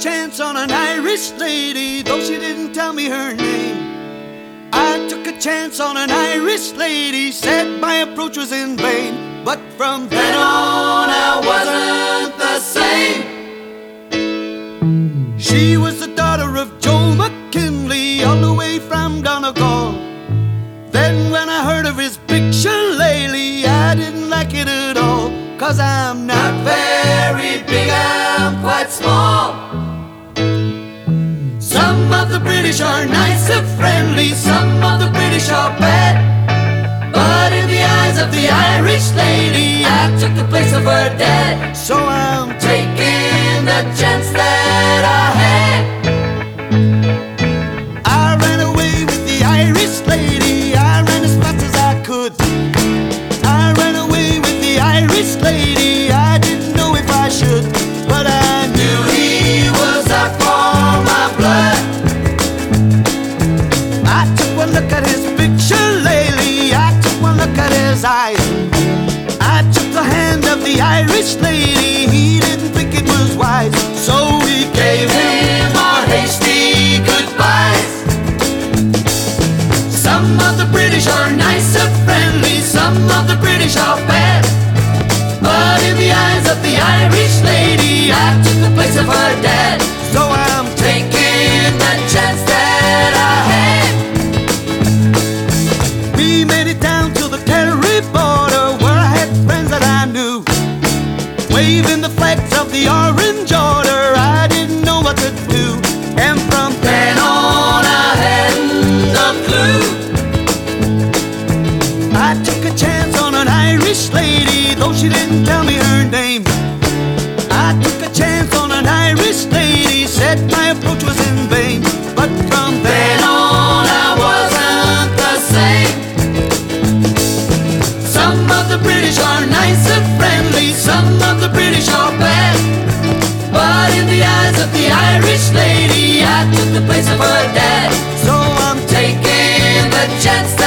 chance on an Irish lady, though she didn't tell me her name. I took a chance on an Irish lady, said my approach was in vain. But from then on I wasn't the same. She was the daughter of Joe McKinley, all the way from Donegal. Then when I heard of his picture lately, I didn't like it at all. 'Cause I'm not very big, I'm quite small. Some of the British are nice and friendly, some of the British are bad. But in the eyes of the Irish lady, I took the place of her dad. So I'm taking the chance that I had. I ran away with the Irish lady, I ran as fast as I could. I ran away with the Irish lady, I didn't know if I should. But I knew he was out for my blood. I took one look at his picture lately, I took one look at his eyes. I took the hand of the Irish lady, he didn't think it was wise. So we gave him our hasty goodbyes. Some of the British are nice and friendly, some of the British are bad. But in the eyes of the Irish lady, I took the place of her dad. So I'm taking the chance that I had. We made it down to the Kerry border, where I had friends that I knew, waving the flags of the Orange Order. I didn't know what to do, and from then on I hadn't a clue. I took a chance on an Irish lady, though she didn't tell me her name. I took a chance on an Irish lady, said my approach was in vain. But from then on I wasn't the same. Some of the British are nice and friendly, some of the British are bad. But in the eyes of the Irish lady, I took the place of her dad. So I'm taking the chance